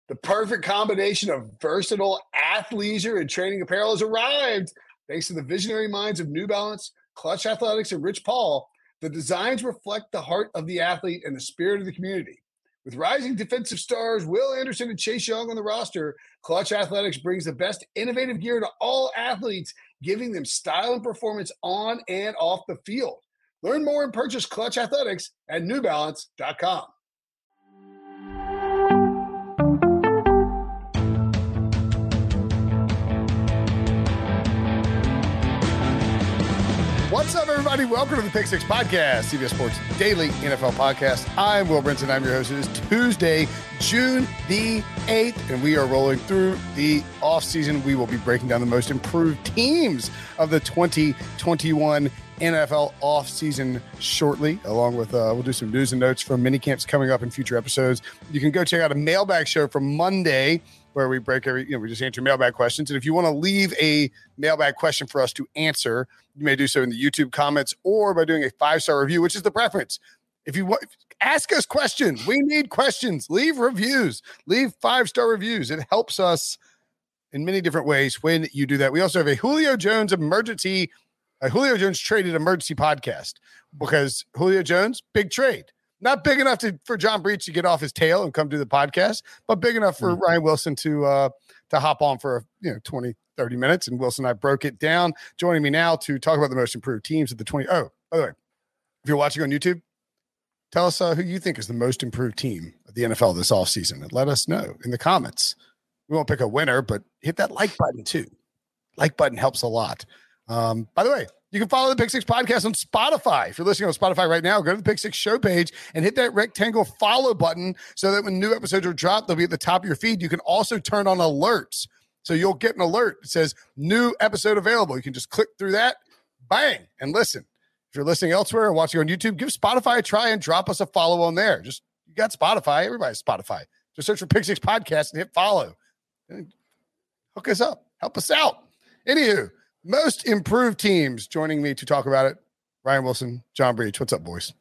The perfect combination of versatile athleisure and training apparel has arrived. Thanks to the visionary minds of New Balance, Clutch Athletics, and Rich Paul, the designs reflect the heart of the athlete and the spirit of the community. With rising defensive stars Will Anderson and Chase Young on the roster, Clutch Athletics brings the best innovative gear to all athletes, giving them style and performance on and off the field. Learn more and purchase Clutch Athletics at newbalance.com. What's up, everybody? Welcome to the Pick Six Podcast, CBS Sports Daily NFL Podcast. I'm Will Brinson. I'm your host. It is Tuesday, June the 8th, and we are rolling through the offseason. We will be breaking down the most improved teams of the 2021 NFL offseason shortly, along with we'll do some news and notes from mini camps coming up in future episodes. You can go check out a mailbag show from Monday where we break we just answer mailbag questions. And if you want to leave a mailbag question for us to answer, you may do so in the YouTube comments or by doing a 5-star review, which is the preference. If you want, ask us questions. We need questions. Leave reviews. Leave 5-star reviews. It helps us in many different ways when you do that. We also have a Julio Jones traded emergency podcast because Julio Jones, big trade. Not big enough for John Breech to get off his tail and come do the podcast, but big enough for Ryan Wilson to hop on for 20, 30 minutes. And Wilson and I broke it down. Joining me now to talk about the most improved teams of the 20. Oh, by the way, if you're watching on YouTube, tell us who you think is the most improved team of the NFL this offseason. And let us know in the comments. We won't pick a winner, but hit that like button too. Like button helps a lot. By the way, you can follow the Pick Six Podcast on Spotify. If you're listening on Spotify right now, go to the Pick Six show page and hit that rectangle follow button so that when new episodes are dropped, they'll be at the top of your feed. You can also turn on alerts. So you'll get an alert that says new episode available. You can just click through that, bang, and listen. If you're listening elsewhere or watching on YouTube, give Spotify a try and drop us a follow on there. You got Spotify. Everybody's Spotify. Just search for Pick Six Podcast and hit follow. And hook us up. Help us out. Anywho, most improved teams. Joining me to talk about it, Ryan Wilson, John Breech. What's up, boys?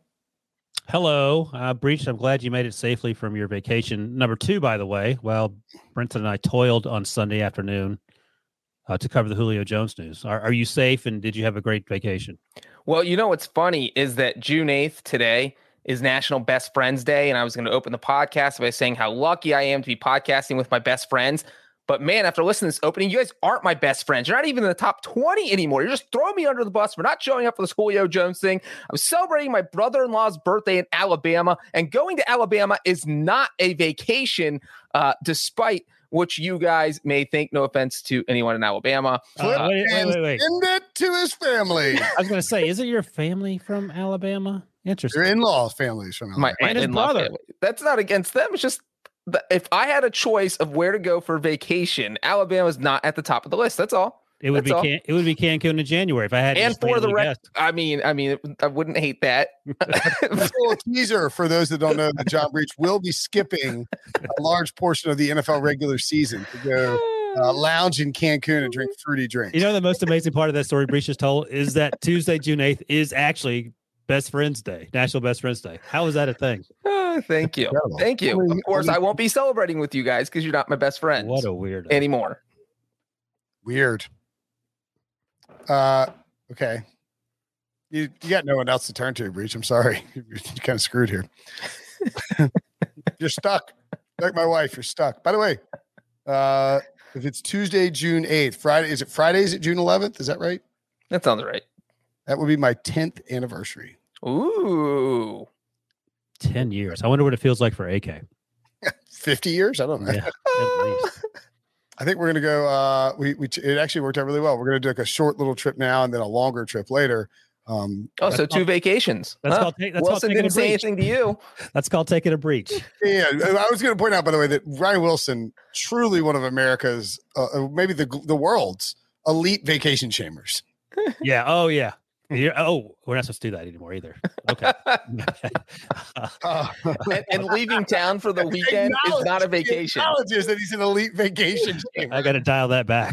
Hello, Breech. I'm glad you made it safely from your vacation. Number 2, by the way, while Brenton and I toiled on Sunday afternoon to cover the Julio Jones news. Are you safe, and did you have a great vacation? Well, you know what's funny is that June 8th today is National Best Friends Day, and I was going to open the podcast by saying how lucky I am to be podcasting with my best friends. But man, after listening to this opening, you guys aren't my best friends. You're not even in the top 20 anymore. You're just throwing me under the bus for not showing up for this Julio Jones thing. I'm celebrating my brother-in-law's birthday in Alabama, and going to Alabama is not a vacation, despite what you guys may think. No offense to anyone in Alabama. Wait. Send it to his family. I was going to say, isn't your family from Alabama? Interesting. Your in-law family's from Alabama. My his in-law brother. family. That's not against them. It's just if I had a choice of where to go for vacation, Alabama's not at the top of the list. That's all. It would be Cancun in January if I had. And for the rest, I mean, I wouldn't hate that. That's a little teaser for those that don't know that John Breech will be skipping a large portion of the NFL regular season to go lounge in Cancun and drink fruity drinks. You know, the most amazing part of that story Breech just told is that Tuesday, June 8th, is actually Best Friends Day, National Best Friends Day. How is that a thing? Thank you. Incredible. Thank you. Of course, I won't be celebrating with you guys because you're not my best friends. What a weirdo. Anymore. Weird. Okay. You got no one else to turn to, Breech. I'm sorry. You're kind of screwed here. You're stuck. Like my wife, you're stuck. By the way, if it's Tuesday, June 8th, Friday, is it Fridays at June 11th? Is that right? That sounds right. That would be my 10th anniversary. Ooh. 10 years. I wonder what it feels like for AK. 50 years? I don't know. Yeah, at least. I think we're going to go, it actually worked out really well. We're going to do like a short little trip now and then a longer trip later. So 2 vacations. Wilson didn't say anything to you. That's called taking a breach. Yeah. I was going to point out, by the way, that Ryan Wilson, truly one of America's, maybe the world's elite vacation shamers. Yeah. Oh, yeah. We're not supposed to do that anymore either. Okay. And leaving town for the weekend is not a vacation. Acknowledges that he's an elite vacation shamer. I got to dial that back.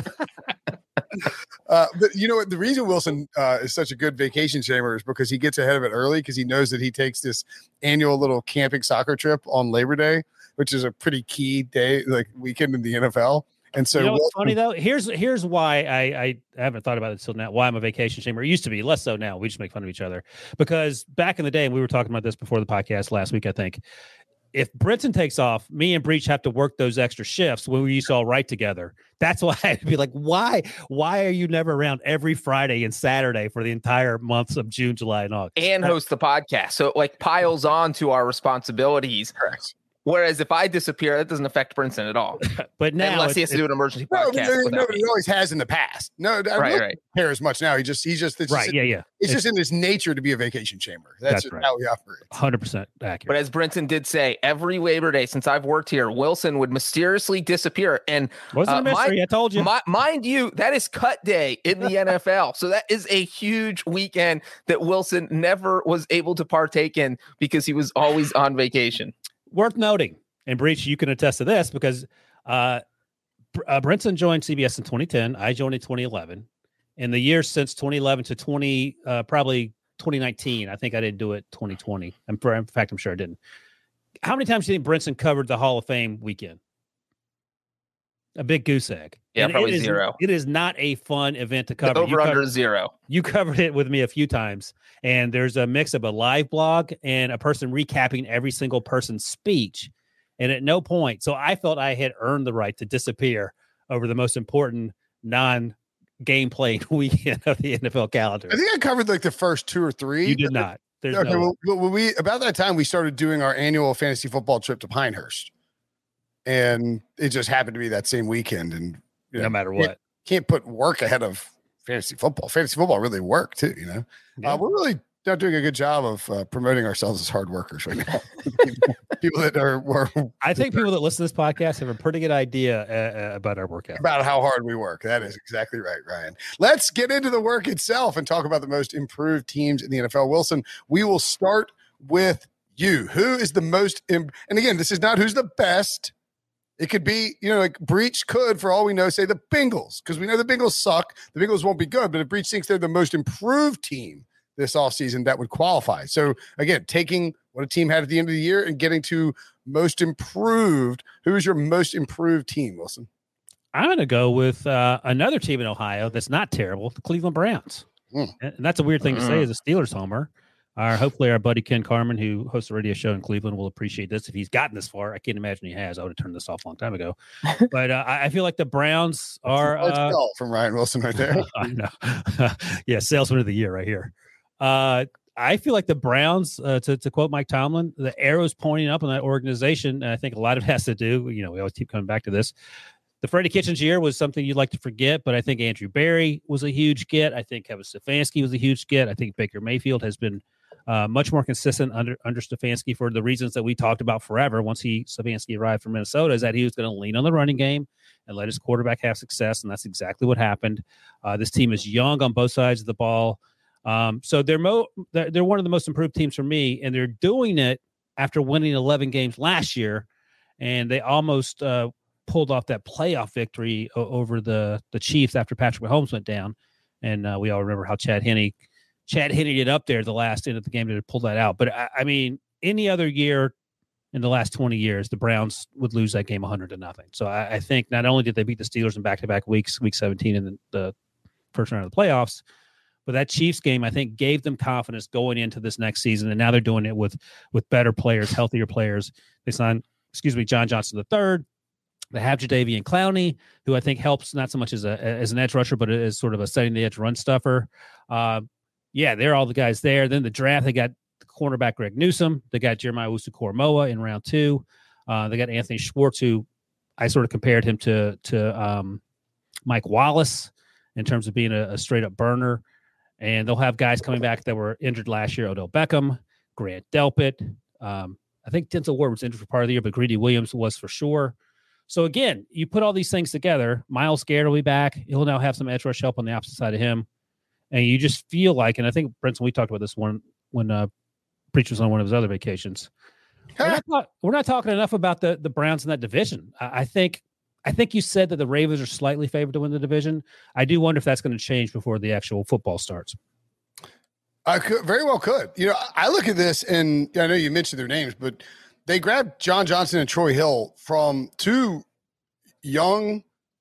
But you know what? The reason Wilson is such a good vacation shamer is because he gets ahead of it early because he knows that he takes this annual little camping soccer trip on Labor Day which is a pretty key day, like weekend in the NFL. And so, you know what's funny though? Here's why I haven't thought about it until now. Why I'm a vacation shamer. It used to be, less so now. We just make fun of each other, because back in the day, and we were talking about this before the podcast last week, I think, if Brinson takes off, me and Breach have to work those extra shifts when we used to all write together. That's why I'd be like, why are you never around every Friday and Saturday for the entire months of June, July, and August? And host the podcast. So it like piles on to our responsibilities. Correct. Whereas if I disappear, that doesn't affect Brinson at all. But now, unless he has to do an emergency podcast. No, he always has in the past. No, I don't care as much now. He's just right. Yeah. It's just in his nature to be a vacation shamer. That's right. How he operates. 100% accurate. But as Brinson did say, every Labor Day since I've worked here, Wilson would mysteriously disappear. And wasn't a mystery. I told you. Mind you, that is cut day in the NFL. So that is a huge weekend that Wilson never was able to partake in because he was always on vacation. Worth noting, and Breach, you can attest to this, because Brinson joined CBS in 2010. I joined in 2011. In the years since 2011 to probably 2019, I think I didn't do it 2020. In fact, I'm sure I didn't. How many times do you think Brinson covered the Hall of Fame weekend? A big goose egg. Yeah, and probably zero. It is not a fun event to cover. The over under zero. You covered it with me a few times, and there's a mix of a live blog and a person recapping every single person's speech. And at no point, so I felt I had earned the right to disappear over the most important non-game playing weekend of the NFL calendar. I think I covered like the first 2 or 3. You did not. There's okay, no well, about that time, we started doing our annual fantasy football trip to Pinehurst. And it just happened to be that same weekend. And no matter what, can't put work ahead of fantasy football. Fantasy football really work too, you know. Yeah. We're really not doing a good job of promoting ourselves as hard workers right now. People that are, I think people that listen to this podcast have a pretty good idea about our workout, about how hard we work. That is exactly right, Ryan. Let's get into the work itself and talk about the most improved teams in the NFL. Wilson, we will start with you. Who is the most? And again, this is not who's the best. It could be, like Breach could, for all we know, say the Bengals, because we know the Bengals suck. The Bengals won't be good, but if Breach thinks they're the most improved team this offseason, that would qualify. So, again, taking what a team had at the end of the year and getting to most improved, who is your most improved team, Wilson? I'm going to go with another team in Ohio that's not terrible, the Cleveland Browns. And that's a weird thing to say as a Steelers homer. Hopefully our buddy Ken Carmen, who hosts a radio show in Cleveland, will appreciate this. If he's gotten this far, I can't imagine he has. I would have turned this off a long time ago. But I feel like the Browns are from Ryan Wilson right there. I know. Yeah, salesman of the year right here. I feel like the Browns, to quote Mike Tomlin, the arrow's pointing up in that organization. And I think a lot of it has to do, we always keep coming back to this. The Freddie Kitchens year was something you'd like to forget, but I think Andrew Berry was a huge get. I think Kevin Stefanski was a huge get. I think Baker Mayfield has been much more consistent under Stefanski for the reasons that we talked about forever. Once Stefanski arrived from Minnesota, is that he was going to lean on the running game and let his quarterback have success, and that's exactly what happened. This team is young on both sides of the ball, so they're one of the most improved teams for me, and they're doing it after winning 11 games last year, and they almost pulled off that playoff victory over the Chiefs after Patrick Mahomes went down, and we all remember how Chad Henne it up there the last end of the game to pull that out. But I mean, any other year in the last 20 years, the Browns would lose that game 100-0. So I think not only did they beat the Steelers in back-to-back weeks, week 17 in the first round of the playoffs, but that Chiefs game, I think, gave them confidence going into this next season. And now they're doing it with better players, healthier players. They signed, John Johnson III. They have Jadeveon Clowney, who I think helps not so much as an edge rusher, but as sort of a setting the edge run stuffer. Yeah, they're all the guys there. Then the draft, they got the cornerback Greg Newsome. They got Jeremiah Owusu-Koramoah in round 2. They got Anthony Schwartz, who I sort of compared him to Mike Wallace in terms of being a straight-up burner. And they'll have guys coming back that were injured last year, Odell Beckham, Grant Delpit. I think Denzel Ward was injured for part of the year, but Greedy Williams was for sure. So, again, you put all these things together. Myles Garrett will be back. He'll now have some edge rush help on the opposite side of him. And you just feel like, and I think, Brinson, we talked about this one when Preach was on one of his other vacations. We're not talking enough about the Browns in that division. I think you said that the Ravens are slightly favored to win the division. I do wonder if that's going to change before the actual football starts. I very well could. I look at this, and I know you mentioned their names, but they grabbed John Johnson and Troy Hill from two youngish.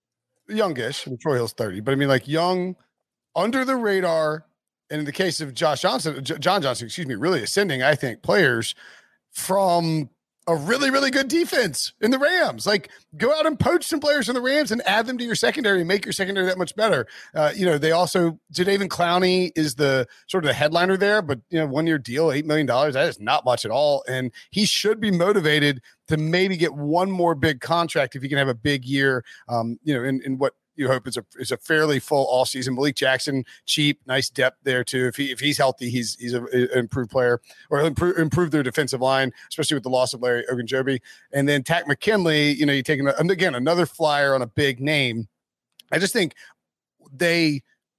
Troy Hill's 30, but I mean like young, under the radar. And in the case of John Johnson, really ascending, I think, players from a really, really good defense in the Rams. Like, go out and poach some players in the Rams and add them to your secondary and make your secondary that much better. They also, Jadeveon Clowney is the sort of the headliner there, but 1 year deal, $8 million, that is not much at all. And he should be motivated to maybe get one more big contract if he can have a big year, in what you hope is a fairly full all season. Malik Jackson, cheap, nice depth there too. If he's healthy, he's an improved player, or improve their defensive line, especially with the loss of Larry Ogunjobi. And then Takk McKinley, you take another flyer on a big name. I just think they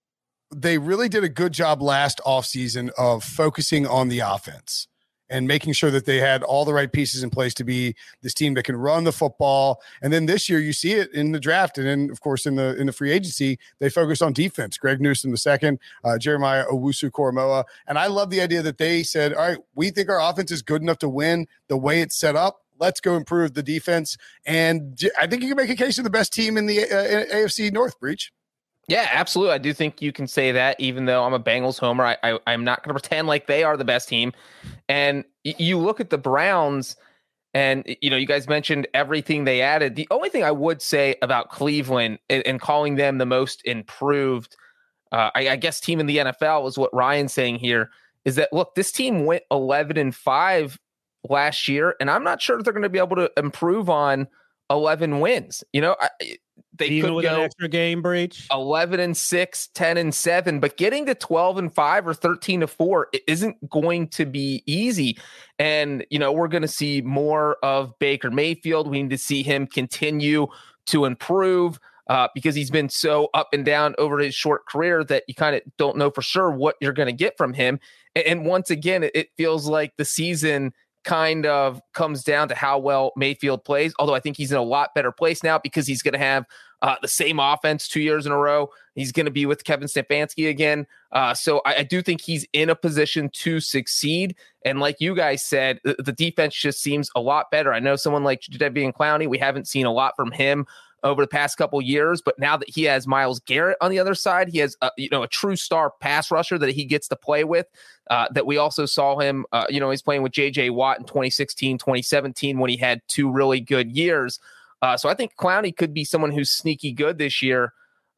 really did a good job last offseason of focusing on the offense and making sure that they had all the right pieces in place to be this team that can run the football. And then this year you see it in the draft. And then of course in the free agency, they focused on defense. Greg Newsome II, Jeremiah Owusu-Koramoah. And I love the idea that they said, all right, we think our offense is good enough to win the way it's set up. Let's go improve the defense. And I think you can make a case for the best team in the AFC North, Breach. Yeah, absolutely. I do think you can say that, even though I'm a Bengals homer. I'm not going to pretend like they are the best team. And you look at the Browns, and you guys mentioned everything they added. The only thing I would say about Cleveland and calling them the most improved, I guess, team in the NFL is what Ryan's saying here, is that, look, this team went 11-5 last year, and I'm not sure they're going to be able to improve on 11 wins. They even could with go an extra game, Breach, 11-6, 10-7, but getting to 12-5 or 13-4 isn't going to be easy. And we're going to see more of Baker Mayfield. We need to see him continue to improve because he's been so up and down over his short career that you kind of don't know for sure what you're going to get from him. And once again, it feels like the season kind of comes down to how well Mayfield plays, although I think he's in a lot better place now because he's going to have the same offense 2 years in a row. He's going to be with Kevin Stefanski again. So I do think he's in a position to succeed. And like you guys said, the defense just seems a lot better. I know someone like Jadeveon Clowney, we haven't seen a lot from him over the past couple of years, but now that he has Myles Garrett on the other side, he has a true star pass rusher that he gets to play with, that we also saw him, he's playing with JJ Watt in 2016, 2017, when he had two really good years. So I think Clowney could be someone who's sneaky good this year.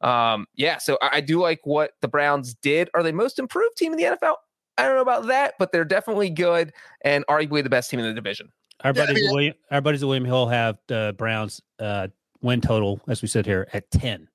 So I do like what the Browns did. Are they most improved team in the NFL? I don't know about that, but they're definitely good and arguably the best team in the division. Our buddies at William Hill have the Browns win total, as we said here, at 10.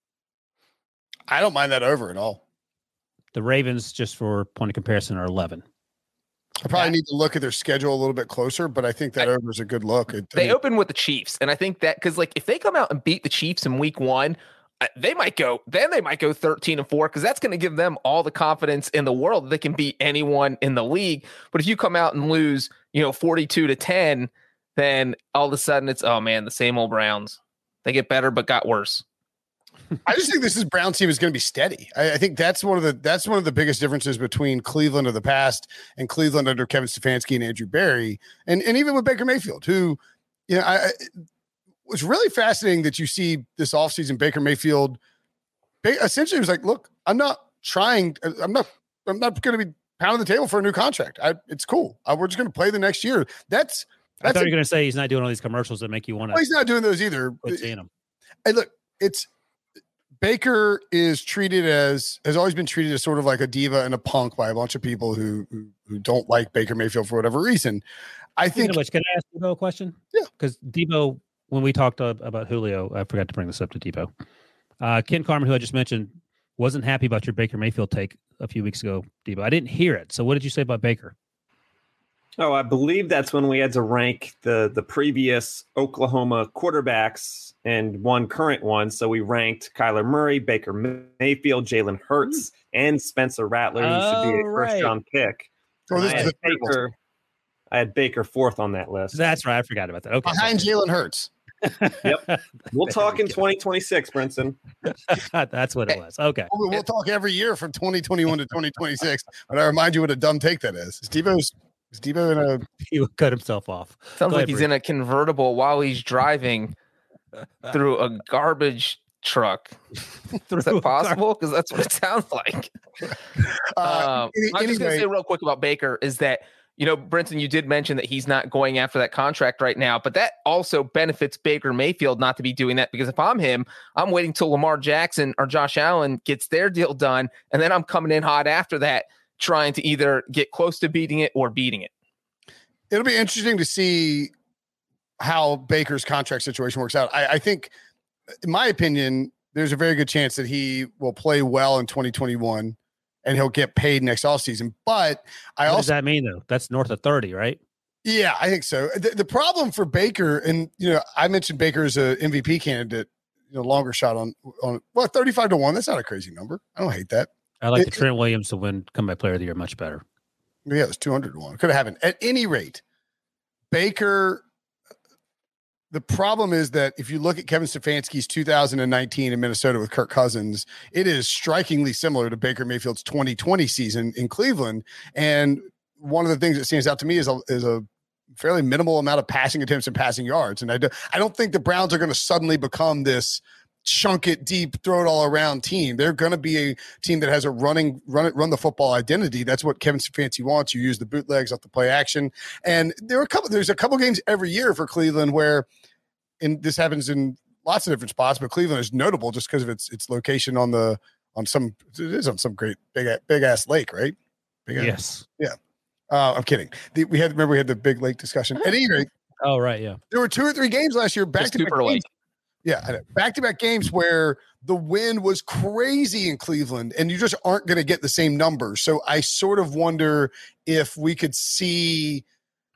I don't mind that over at all. The Ravens, just for point of comparison, are 11. I probably need to look at their schedule a little bit closer, but I think that over is a good look. They open with the Chiefs, and I think that because if they come out and beat the Chiefs in week 1, they might go 13-4 because that's going to give them all the confidence in the world that they can beat anyone in the league. But if you come out and lose, 42-10, then all of a sudden it's, oh man, the same old Browns. They get better, but got worse. I just think this Browns team is going to be steady. I think that's one of the biggest differences between Cleveland of the past and Cleveland under Kevin Stefanski and Andrew Berry, and even with Baker Mayfield, who, was really fascinating that you see this offseason. Baker Mayfield essentially was like, "Look, I'm not going to be pounding the table for a new contract. It's cool. We're just going to play the next year." I thought you were going to say he's not doing all these commercials that make you want to. Well, he's not doing those either. Seeing him. Hey, look, Baker has always been treated as sort of like a diva and a punk by a bunch of people who don't like Baker Mayfield for whatever reason. I think. Can I ask Debo a question? Yeah. Because Debo, when we talked about Julio, I forgot to bring this up to Debo. Ken Carmen, who I just mentioned, wasn't happy about your Baker Mayfield take a few weeks ago, Debo. I didn't hear it. So what did you say about Baker? Oh, I believe that's when we had to rank the previous Oklahoma quarterbacks and one current one. So we ranked Kyler Murray, Baker Mayfield, Jalen Hurts, and Spencer Rattler. He should be a first-round pick. I had Baker fourth on that list. That's right. I forgot about that. Okay. Behind Jalen Hurts. Yep. We'll talk in 2026, Brinson. That's what it was. Okay. We'll talk every year from 2021 to 2026. But I remind you what a dumb take that is. Steve-O's Is Debo in a? He would cut himself off. Sounds like he's in a convertible while he's driving through a garbage truck. Is that possible? Because that's what it sounds like. I'm just going to say real quick about Baker is that, Brinson, you did mention that he's not going after that contract right now, but that also benefits Baker Mayfield not to be doing that, because if I'm him, I'm waiting till Lamar Jackson or Josh Allen gets their deal done, and then I'm coming in hot after that, trying to either get close to beating it or beating it. It'll be interesting to see how Baker's contract situation works out. I think, in my opinion, there's a very good chance that he will play well in 2021 and he'll get paid next offseason. But what does that mean, though? That's north of 30, right? Yeah, I think so. The problem for Baker, and I mentioned Baker as an MVP candidate, longer shot on 35-1. That's not a crazy number. I don't hate that. I like the Trent Williams to win comeback player of the year much better. Yeah, it was 200-1. Could have happened. At any rate, Baker, the problem is that if you look at Kevin Stefanski's 2019 in Minnesota with Kirk Cousins, it is strikingly similar to Baker Mayfield's 2020 season in Cleveland. And one of the things that stands out to me is a fairly minimal amount of passing attempts and passing yards. And I don't think the Browns are going to suddenly become this chunk it deep, throw it all around team. They're going to be a team that has a run the football identity. That's what Kevin Stefanski wants. You use the bootlegs off the play action. And there's a couple games every year for Cleveland where, and this happens in lots of different spots, but Cleveland is notable just because of its location on some great big ass lake, right? Yes. Yeah. I'm kidding. We had the big lake discussion. At any rate, oh right, yeah. There were 2 or 3 games last year back to back games. Yeah, back-to-back games where the win was crazy in Cleveland, and you just aren't going to get the same numbers. So I sort of wonder if we could see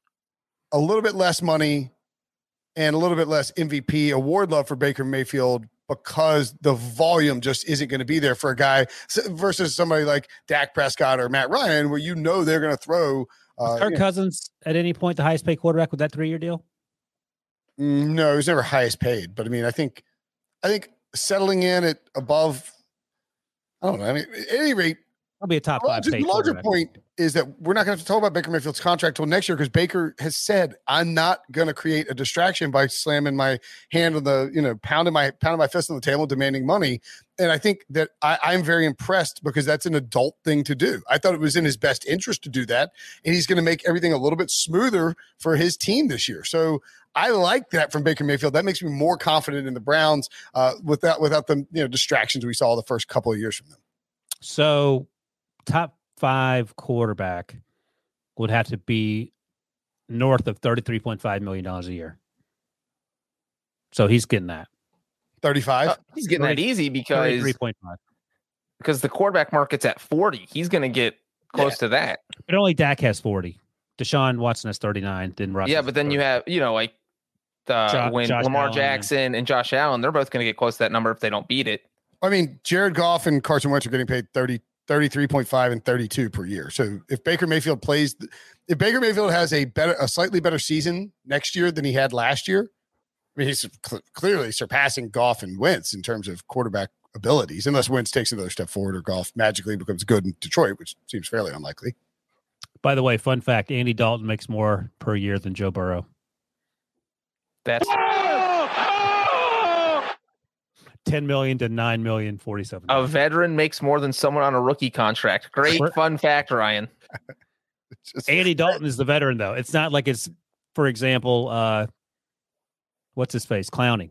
a little bit less money and a little bit less MVP award love for Baker Mayfield, because the volume just isn't going to be there for a guy versus somebody like Dak Prescott or Matt Ryan, where they're going to throw. Kirk Cousins at any point the highest paid quarterback with that 3-year deal? No, he was never highest paid, but I mean, I think settling in at above, I don't know. I mean, at any rate, I'll be a top 5 paid. The larger point is that we're not going to have to talk about Baker Mayfield's contract till next year, because Baker has said, I'm not going to create a distraction by slamming my hand on the, pounding my fist on the table, demanding money. And I think that I'm very impressed, because that's an adult thing to do. I thought it was in his best interest to do that, and he's going to make everything a little bit smoother for his team this year. So I like that from Baker Mayfield. That makes me more confident in the Browns without the distractions we saw the first couple of years from them. So top 5 quarterback would have to be north of $33.5 million a year. So he's getting that. 35? He's getting that easy because 33.5. The quarterback market's at 40. He's going to get close to that. But only Dak has 40. Deshaun Watson has 39. Then Russ. Yeah, but then 30. You have, when Josh Lamar Allen Jackson and Josh Allen, they're both going to get close to that number if they don't beat it. I mean, Jared Goff and Carson Wentz are getting paid 33.5 and 32 per year. So if Baker Mayfield has a slightly better season next year than he had last year, I mean, he's clearly surpassing Goff and Wentz in terms of quarterback abilities, unless Wentz takes another step forward or Goff magically becomes good in Detroit, which seems fairly unlikely. By the way, fun fact, Andy Dalton makes more per year than Joe Burrow. That's $10 million to $9 million, 47. A veteran makes more than someone on a rookie contract. Great fun fact, Ryan. Andy Dalton is the veteran, though. It's not like it's, for example, what's his face? Clowney.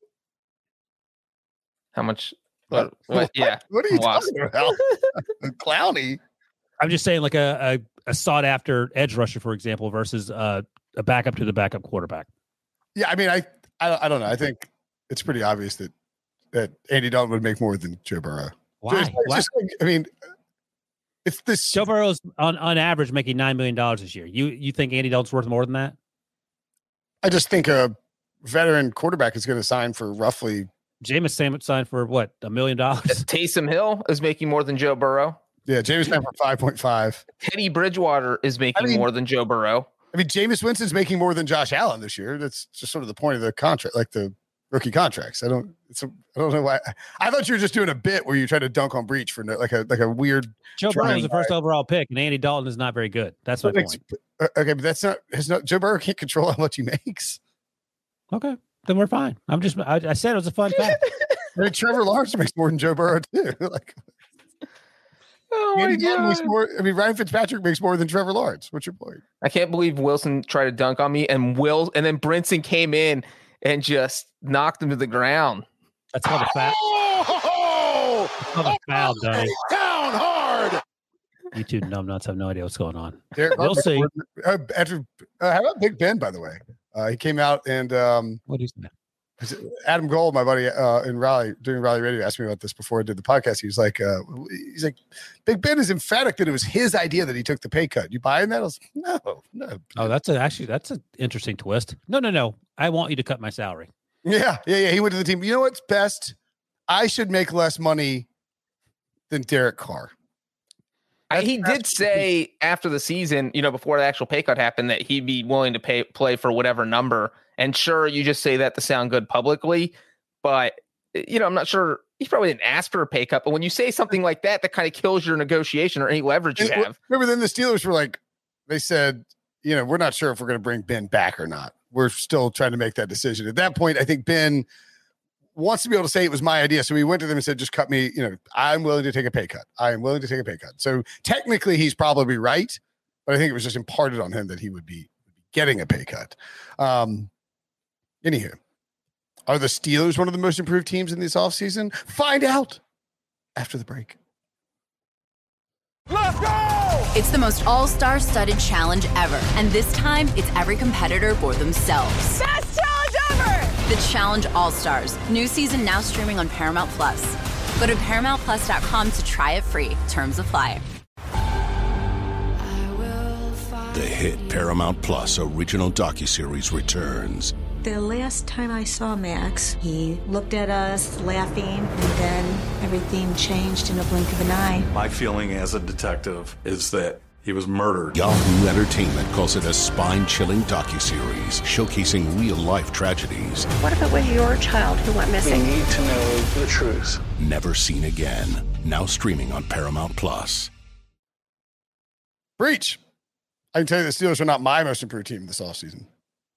How much? What? Yeah. What are you talking about? Clowney. I'm just saying, like a sought after edge rusher, for example, versus a backup to the backup quarterback. Yeah, I mean, I don't know. I think it's pretty obvious that Andy Dalton would make more than Joe Burrow. Why? It's this. Joe Burrow's on average making $9 million this year. You think Andy Dalton's worth more than that? I just think a veteran quarterback is going to sign for roughly. Jameis signed for what, $1 million? Taysom Hill is making more than Joe Burrow. Yeah, Jameis signed for 5.5. Teddy Bridgewater is making more than Joe Burrow. I mean, Jameis Winston's making more than Josh Allen this year. That's just sort of the point of the contract, like the rookie contracts. I don't know why. I thought you were just doing a bit where you try to dunk on Breach for like a weird. Joe Burrow was the first overall pick, and Andy Dalton is not very good. That's my point. Okay, but that's not. Joe Burrow can't control how much he makes. Okay, then we're fine. I said it was a fun fact. I mean, Trevor Lawrence makes more than Joe Burrow too. Like, oh my God. Ryan Fitzpatrick makes more than Trevor Lawrence. What's your point? I can't believe Wilson tried to dunk on me, and then Brinson came in and just knocked him to the ground. That's called a foul. Foul, Donnie. Down hard. You two numbnuts have no idea what's going on. We'll see. How about Big Ben, by the way? He came out and what is that? Adam Gold, my buddy in Raleigh, doing Raleigh Radio, asked me about this before I did the podcast. He was like, Big Ben is emphatic that it was his idea that he took the pay cut. You buying that? I was like, no. Oh, that's an interesting twist. No. I want you to cut my salary. Yeah. He went to the team. You know what's best? I should make less money than Derek Carr. He did say after the season, before the actual pay cut happened, that he'd be willing to play for whatever number. And sure, you just say that to sound good publicly, but I'm not sure he probably didn't ask for a pay cut. But when you say something like that, that kind of kills your negotiation or any leverage you have. Remember, then the Steelers were like, they said, we're not sure if we're going to bring Ben back or not. We're still trying to make that decision. At that point, I think Ben wants to be able to say it was my idea. So he went to them and said, just cut me. I'm willing to take a pay cut. I am willing to take a pay cut. So technically he's probably right, but I think it was just imparted on him that he would be getting a pay cut. Anywho, are the Steelers one of the most improved teams in this offseason? Find out after the break. Let's go! It's the most all-star studded challenge ever. And this time, it's every competitor for themselves. Best challenge ever! The Challenge All-Stars. New season now streaming on Paramount+. Go to ParamountPlus.com to try it free. Terms apply. The hit Paramount Plus original docuseries returns. The last time I saw Max, he looked at us laughing, and then everything changed in a blink of an eye. My feeling as a detective is that he was murdered. Yahoo Entertainment calls it a spine-chilling docuseries showcasing real-life tragedies. What if it was your child who went missing? We need to know the truth. Never seen again. Now streaming on Paramount Plus. Breach. I can tell you the Steelers are not my most improved team this offseason.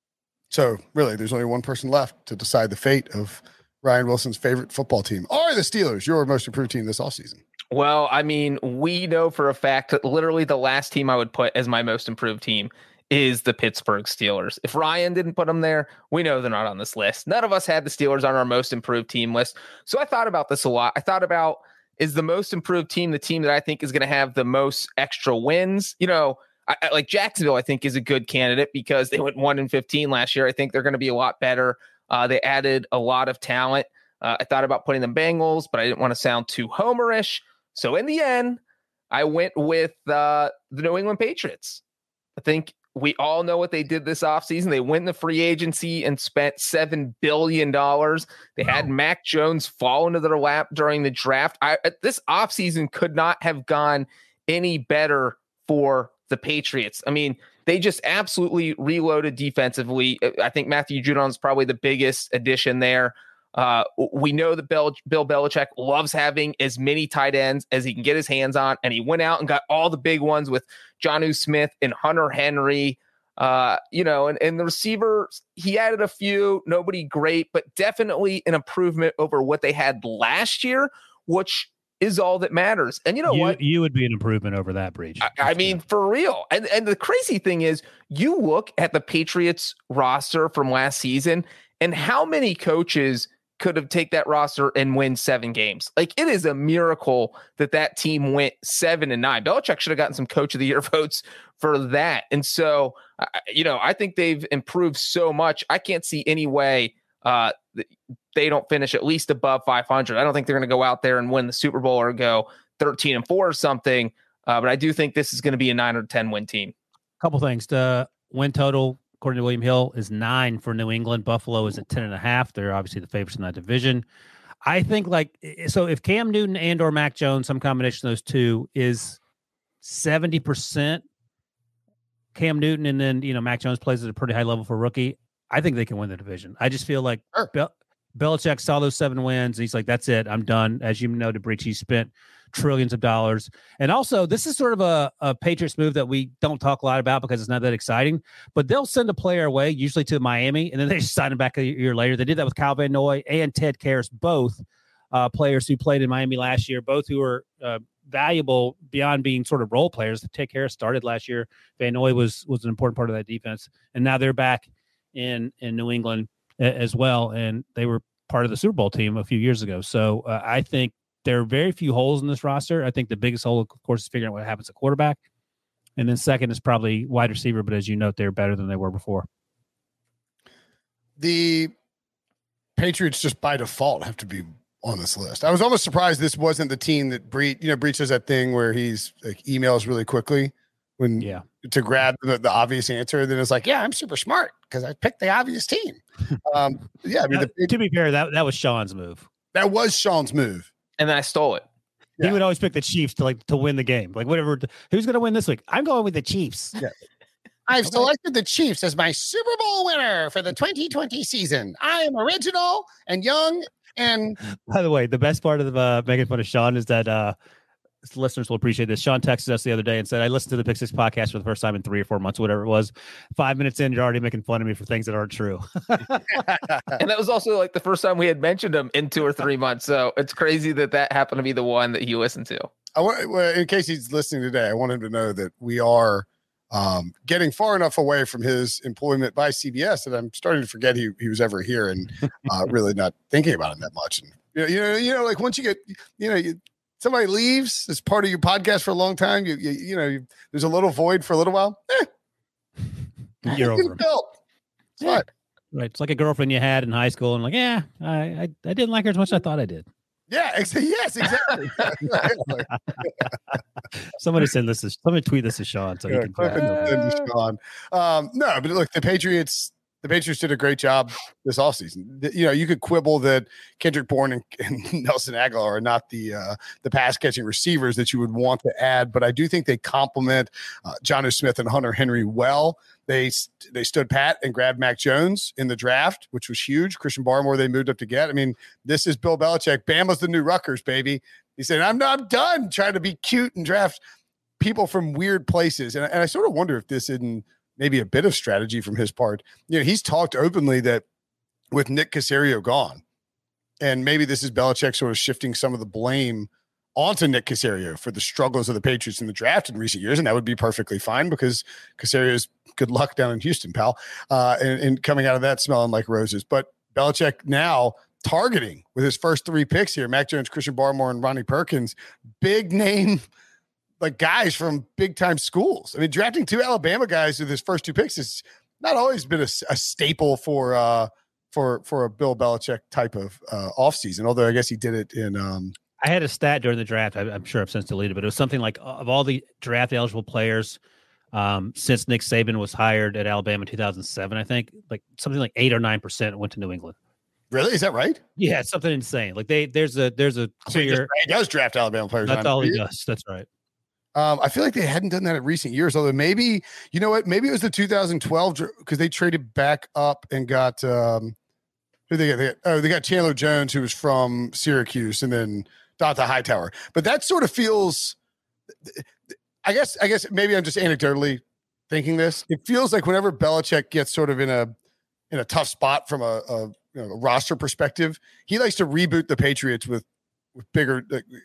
So, really, there's only one person left to decide the fate of Ryan Wilson's favorite football team. Are the Steelers your most improved team this offseason? Well, I mean, we know for a fact that literally the last team I would put as my most improved team is the Pittsburgh Steelers. If Ryan didn't put them there, we know they're not on this list. None of us had the Steelers on our most improved team list. So I thought about this a lot. I thought about, is the most improved team the team that I think is going to have the most extra wins? I like Jacksonville, I think, is a good candidate because they went 1-15 last year. I think they're going to be a lot better. They added a lot of talent. I thought about putting the Bengals, but I didn't want to sound too homerish. So in the end, I went with the New England Patriots. I think we all know what they did this offseason. They went in the free agency and spent $7 billion. They had Mac Jones fall into their lap during the draft. This offseason could not have gone any better for the Patriots. I mean, they just absolutely reloaded defensively. I think Matthew Judon is probably the biggest addition there. We know that Bill Belichick loves having as many tight ends as he can get his hands on, and he went out and got all the big ones with Jonnu Smith and Hunter Henry. And the receivers, he added a few, nobody great, but definitely an improvement over what they had last year, which is all that matters. And what? You would be an improvement over that, Breach. I mean, for real. And the crazy thing is, you look at the Patriots roster from last season, and how many coaches could have take that roster and win 7 games? Like, it is a miracle that team went 7-9. Belichick should have gotten some coach of the year votes for that. And so, I think they've improved so much. I can't see any way they don't finish at least above 500. I don't think they're going to go out there and win the Super Bowl or go 13-4 or something. But I do think this is going to be a 9 or 10 win team. Couple things. The win total, according to William Hill, is 9 for New England. Buffalo is at 10.5. They're obviously the favorites in that division. I think if Cam Newton and or Mac Jones, some combination of those two, is 70% Cam Newton, and then Mac Jones plays at a pretty high level for rookie, I think they can win the division. I just feel like Belichick saw those 7 wins. And he's like, that's it. I'm done. As you know, DeBreach, he spent trillions of dollars. And also, this is sort of a Patriots move that we don't talk a lot about because it's not that exciting. But they'll send a player away, usually to Miami, and then they just sign him back a year later. They did that with Kyle Van Noy and Ted Karras, both players who played in Miami last year, both who were valuable beyond being sort of role players. Ted Karras started last year. Van Noy was an important part of that defense. And now they're back in New England as well. And they were part of the Super Bowl team a few years ago. So I think there are very few holes in this roster. I think the biggest hole, of course, is figuring out what happens at quarterback. And then second is probably wide receiver. But as you note, they're better than they were before. The Patriots just by default have to be on this list. I was almost surprised this wasn't the team that Breach does that thing where he's like emails really quickly to grab the obvious answer. Then it's like, yeah, I'm super smart because I picked the obvious team. To be fair, that was Sean's move. That was Sean's move. And then I stole it. He would always pick the Chiefs to win the game. Like whatever, who's going to win this week? I'm going with the Chiefs. Yeah. I've selected the Chiefs as my Super Bowl winner for the 2020 season. I am original and young. And by the way, the best part of making fun of Sean is that listeners will appreciate this. Sean texted us the other day and said, I listened to the Pick Six podcast for the first time in 3 or 4 months, whatever it was. 5 minutes in, you're already making fun of me for things that aren't true. And that was also like the first time we had mentioned him in 2 or 3 months. So it's crazy that happened to be the one that he listened to. In case he's listening today, I want him to know that we are getting far enough away from his employment by CBS that I'm starting to forget he was ever here and really not thinking about him that much. And you know, like once you get, somebody leaves as part of your podcast for a long time, there's a little void for a little while. You're over him. It's fine. Right. It's like a girlfriend you had in high school and like, yeah, I didn't like her as much as I thought I did. Yeah. Yes, exactly. Somebody tweet this to Sean so he can send to Sean. No, but look, the Patriots did a great job this offseason. You could quibble that Kendrick Bourne and Nelson Aguilar are not the pass catching receivers that you would want to add, but I do think they complement Jonnu Smith and Hunter Henry well. They stood pat and grabbed Mac Jones in the draft, which was huge. Christian Barmore they moved up to get. I mean, this is Bill Belichick. Bama's the new Rutgers, baby. He said, I'm done trying to be cute and draft people from weird places. And I sort of wonder if this isn't maybe a bit of strategy from his part. He's talked openly that with Nick Caserio gone, and maybe this is Belichick sort of shifting some of the blame onto Nick Caserio for the struggles of the Patriots in the draft in recent years. And that would be perfectly fine because Caserio's good luck down in Houston, pal. And coming out of that smelling like roses. But Belichick now targeting with his first 3 picks here, Mac Jones, Christian Barmore, and Ronnie Perkins, big name like guys from big time schools. I mean, drafting 2 Alabama guys with his first 2 picks has not always been a staple for a Bill Belichick type of offseason. Although I guess he did it in. I had a stat during the draft. I'm sure I've since deleted, but it was something like of all the draft eligible players since Nick Saban was hired at Alabama in 2007, I think like something like 8 or 9% went to New England. Really? Is that right? Yeah, it's something insane. Like there's a clear. He does draft Alabama players. That's all he does. That's right. I feel like they hadn't done that in recent years, although maybe, you know what, maybe it was the 2012 because they traded back up and got who they got Chandler Jones, who was from Syracuse, and then Donta Hightower. But that sort of feels, I guess maybe I'm just anecdotally thinking this. It feels like whenever Belichick gets sort of in a tough spot from a roster perspective, he likes to reboot the Patriots with bigger,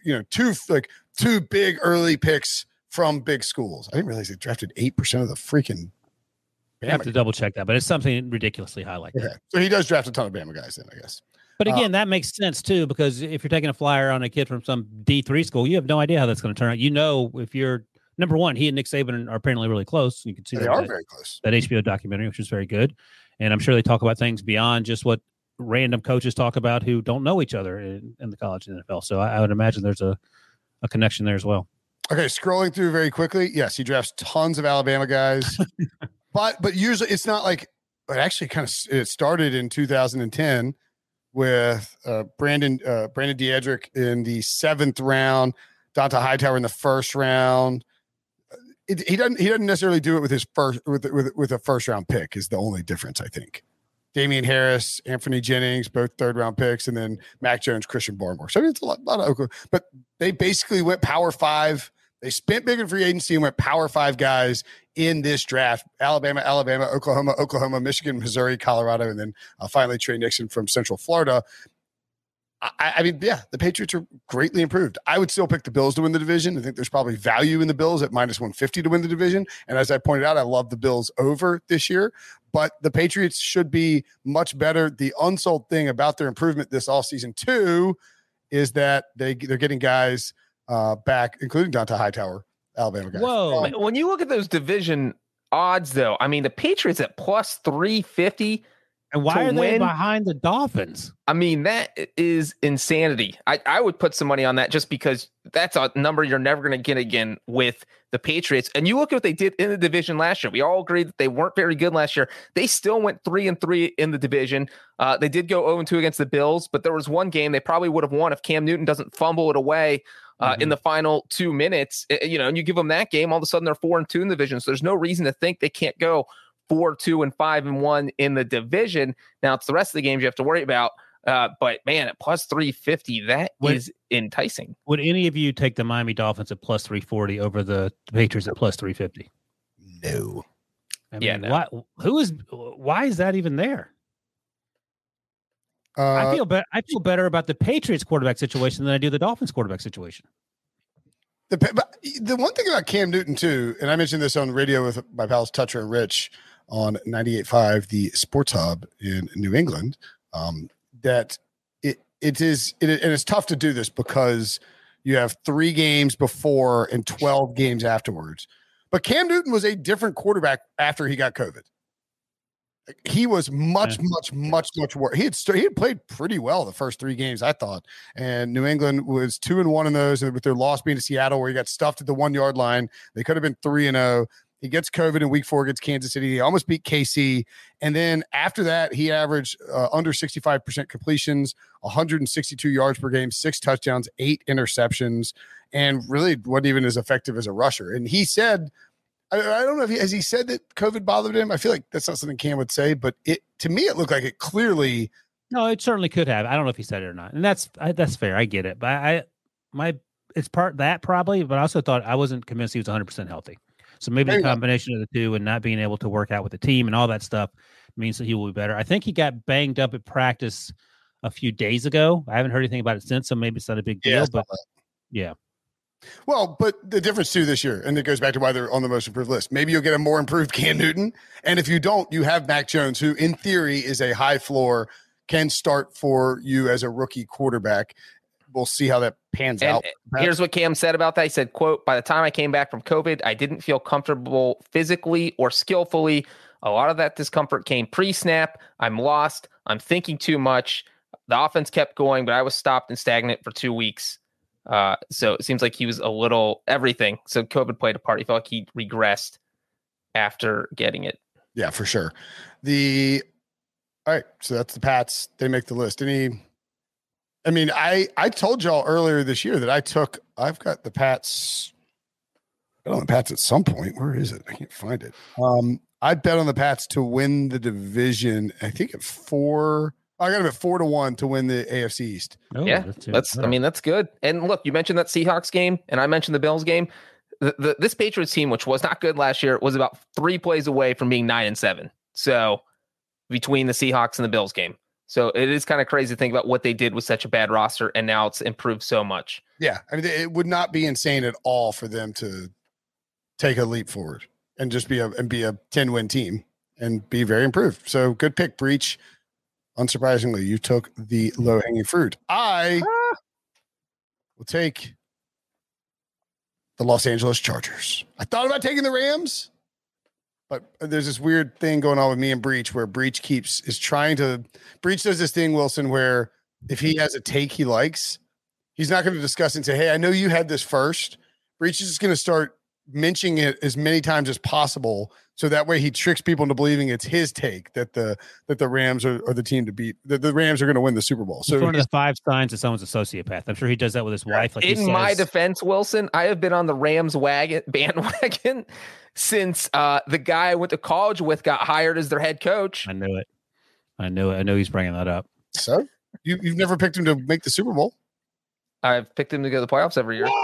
two big early picks from big schools. I didn't realize they drafted 8% of the freaking. I have to double check that, but it's something ridiculously high like that. So he does draft a ton of Bama guys then, I guess. But again, that makes sense too, because if you're taking a flyer on a kid from some D3 school, you have no idea how that's going to turn out. If you're number one, he and Nick Saban are apparently really close. You can see they are very close. That HBO documentary, which is very good. And I'm sure they talk about things beyond just what random coaches talk about who don't know each other in the college and NFL. So I would imagine there's a connection there as well. Okay, scrolling through very quickly. Yes, he drafts tons of Alabama guys. But usually it's not like it actually it started in 2010 with Brandon Diedrich in the 7th round, Donta Hightower in the 1st round. He doesn't necessarily do it with his first with a first round pick is the only difference, I think. Damian Harris, Anthony Jennings, both 3rd-round picks, and then Mac Jones, Christian Barmore. So I mean, it's a lot of Oklahoma. But they basically went Power 5. They spent big in free agency and went Power 5 guys in this draft. Alabama, Oklahoma, Michigan, Missouri, Colorado, and then finally Trey Nixon from Central Florida. I mean, yeah, the Patriots are greatly improved. I would still pick the Bills to win the division. I think there's probably value in the Bills at minus 150 to win the division. And as I pointed out, I love the Bills over this year. But the Patriots should be much better. The unsold thing about their improvement this offseason, too, is that they're getting guys back, including Dont'a Hightower, Alabama guys. Whoa. When you look at those division odds, though, I mean, the Patriots at plus 350. And why are they behind the Dolphins? I mean, that is insanity. I would put some money on that just because that's a number you're never going to get again with the Patriots. And you look at what they did in the division last year. We all agreed that they weren't very good last year. They still went 3-3 in the division. They did go 0-2 against the Bills, but there was one game they probably would have won if Cam Newton doesn't fumble it away in the final 2 minutes. And you give them that game, all of a sudden they're 4-2 in the division. So there's no reason to think they can't go 4-2 and 5-1 in the division. Now it's the rest of the games you have to worry about. But man, at plus 350, that is enticing. Would any of you take the Miami Dolphins at plus 340 over the Patriots at plus 350? No. I mean, no. Why is that even there? I feel better about the Patriots quarterback situation than I do the Dolphins quarterback situation. The one thing about Cam Newton too, and I mentioned this on radio with my pals Toucher and Rich on 98.5, the Sports Hub in New England, that it is, and it's tough to do this because you have 3 games before and 12 games afterwards. But Cam Newton was a different quarterback after he got COVID. He was much worse. He had played pretty well the first 3 games, I thought. And New England was 2-1 in those, and with their loss being to Seattle, where he got stuffed at the 1-yard line. They could have been 3-0. He gets COVID in week 4 against Kansas City. He almost beat KC. And then after that, he averaged under 65% completions, 162 yards per game, 6 touchdowns, 8 interceptions, and really wasn't even as effective as a rusher. And he said, I don't know if has he said that COVID bothered him. I feel like that's not something Cam would say, but to me, it looked like it clearly. No, it certainly could have. I don't know if he said it or not. And that's fair. I get it. But it's part that probably, but I also thought I wasn't convinced he was 100% healthy. So maybe the combination of the two and not being able to work out with the team and all that stuff means that he will be better. I think he got banged up at practice a few days ago. I haven't heard anything about it since, so maybe it's not a big deal. But yeah. Well, but the difference too this year, and it goes back to why they're on the most improved list. Maybe you'll get a more improved Cam Newton, and if you don't, you have Mac Jones, who in theory is a high floor, can start for you as a rookie quarterback. We'll see how that pans out. Here's what Cam said about that. He said, quote, "By the time I came back from COVID, I didn't feel comfortable physically or skillfully. A lot of that discomfort came pre-snap. I'm lost. I'm thinking too much. The offense kept going, but I was stopped and stagnant for 2 weeks." So it seems like he was a little everything. So COVID played a part. He felt like he regressed after getting it. Yeah, for sure. All right. So that's the Pats. They make the list. I told y'all earlier this year that I've got the Pats. I bet on the Pats at some point. Where is it? I can't find it. I bet on the Pats to win the division. I think at 4. I got them at 4-1 to win the AFC East. Oh, yeah, that's good. And look, you mentioned that Seahawks game, and I mentioned the Bills game. This Patriots team, which was not good last year, was about 3 plays away from being 9-7. So between the Seahawks and the Bills game. So it is kind of crazy to think about what they did with such a bad roster, and now it's improved so much. Yeah, I mean, it would not be insane at all for them to take a leap forward and just be a 10-win team and be very improved. So good pick, Breach. Unsurprisingly, you took the low-hanging fruit. I will take the Los Angeles Chargers. I thought about taking the Rams, but there's this weird thing going on with me and Breach where Breach Breach does this thing, Wilson, where if he has a take he likes, he's not going to discuss it and say, hey, I know you had this first. Breach is just going to start mentioning it as many times as possible. So that way he tricks people into believing it's his take that the Rams are the team to beat. The Rams are going to win the Super Bowl. So it's one of the 5 signs that someone's a sociopath. I'm sure he does that with his wife. Like in my defense, Wilson, I have been on the Rams bandwagon since the guy I went to college with got hired as their head coach. I knew it. I know he's bringing that up. So you've never picked him to make the Super Bowl? I've picked him to go to the playoffs every year.